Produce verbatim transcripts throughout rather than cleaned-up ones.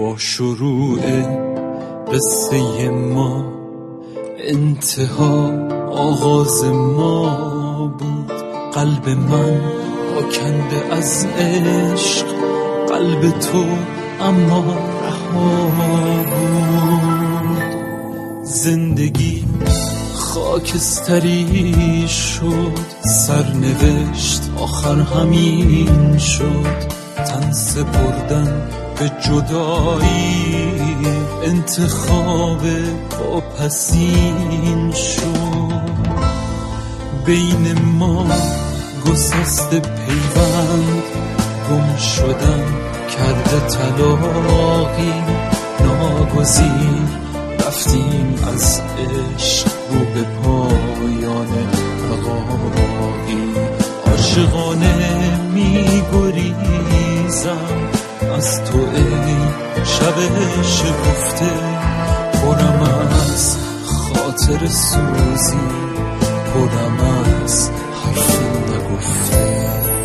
با شروع قصه ما انتها آغاز ما بود. قلب من آکنده از عشق، قلب تو اما رها بود. زندگی خاکستری شد، سرنوشت آخر همین شد. تن سپردن به جدایی انتخاب واپسین شد. بین ما گسسته پیوند، گم شدن کرده طلاقی ناگزیر. رفتیم از عشق رو به پایان عقاقی. عاشقانه می گریزم از تو ای شب شکفته، پرم از خاطر سوزی، پرم از حرفی نگفته.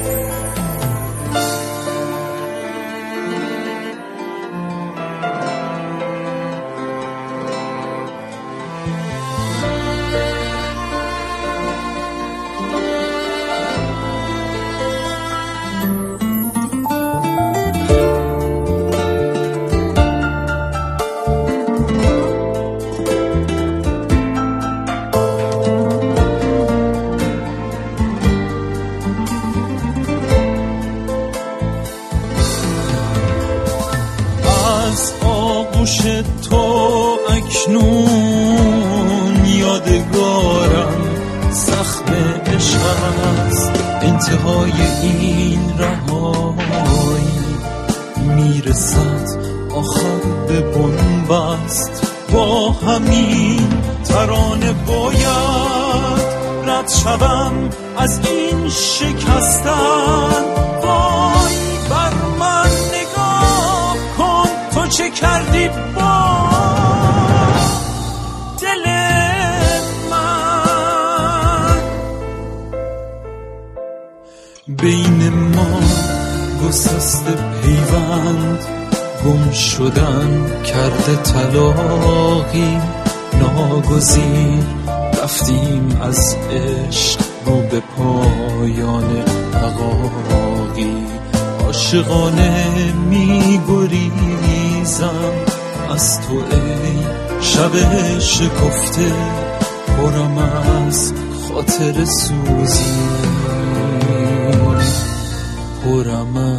آغوش تو اکنون یادگارم زخم عشق است. انتهای این رهایی میرسد آخر به بنبست. با همین ترانه باید رد شوم از این شکستن. وای بر من نگاه کن، تو چه کردی با دل من. بین ما گسسته پیوند، گم شدن کرده طلاقی ناگزیر. رفتیم از عشق رو به پایان عقاقی. عاشقانه می گریزم از تو ای شب شکفته، پرم از خاطر سوزی، پرم